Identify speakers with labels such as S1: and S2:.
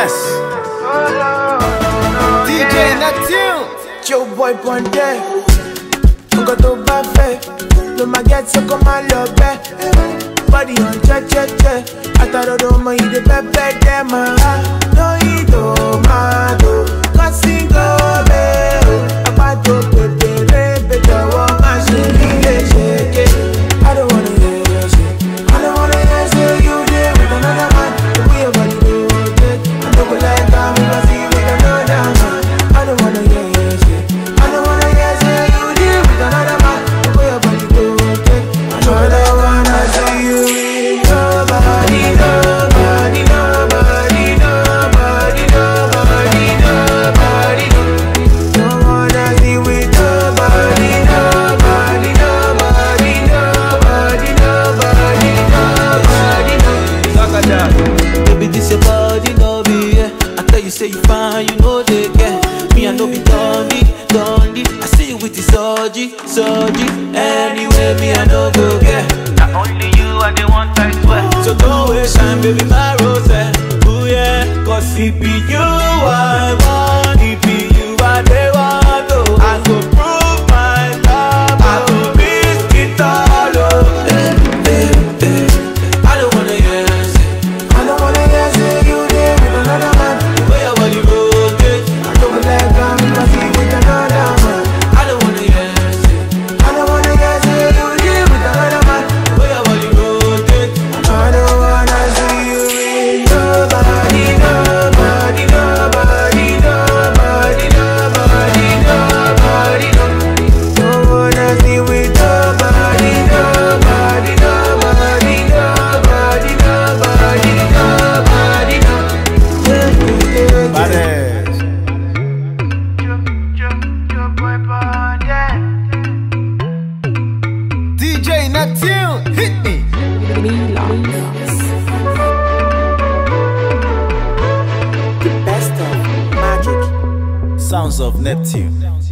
S1: Yes. DJ Neptune.
S2: Joe boy Ponte. Nko to ba fe. No ma get so come and love it. Body on che. Ataro do mo ide pepe dem. No ido ma do. Cause go be. Apato pepe rebe jawo ma shiri shake. I don't wanna hear you say. I don't wanna hear say you there with another man. The way your body do it. I don't like how we must see with another man. I don't wanna hear you say. I don't wanna hear say you there with another man. The way your body do it. I don't wanna see you with nobody, nobody, nobody, nobody, nobody, nobody. Don't wanna see with nobody, nobody, nobody, nobody, nobody, nobody.
S3: Baby, this your body, no be, yeah. I tell you, say you fine, you know they get. Me, I know be dundee. I see you with the surgery. Anyway, me, I know go get.
S4: Not only you are the one I swear.
S3: So don't waste time, baby, my rose. Ooh, yeah. Cause it be you I want, it be you I they want, oh. I go prove my love, I go risk it all, oh. I don't wanna hear you say.
S2: I don't wanna hear say you there with another man.
S3: The way your body rotate.
S2: I don't like how we must see with another man.
S3: I don't wanna hear you say.
S2: I don't wanna hear say you there with another man.
S3: The way your body rotate.
S2: I don't wanna see you with nobody, nobody, nobody, nobody, nobody, nobody. Don't wanna see with nobody, nobody, nobody, nobody, nobody, nobody.
S1: Baddest.
S4: Joe boy Ponte.
S1: DJ Neptune. Hit me.
S2: The best of magic.
S1: Sounds of Neptune.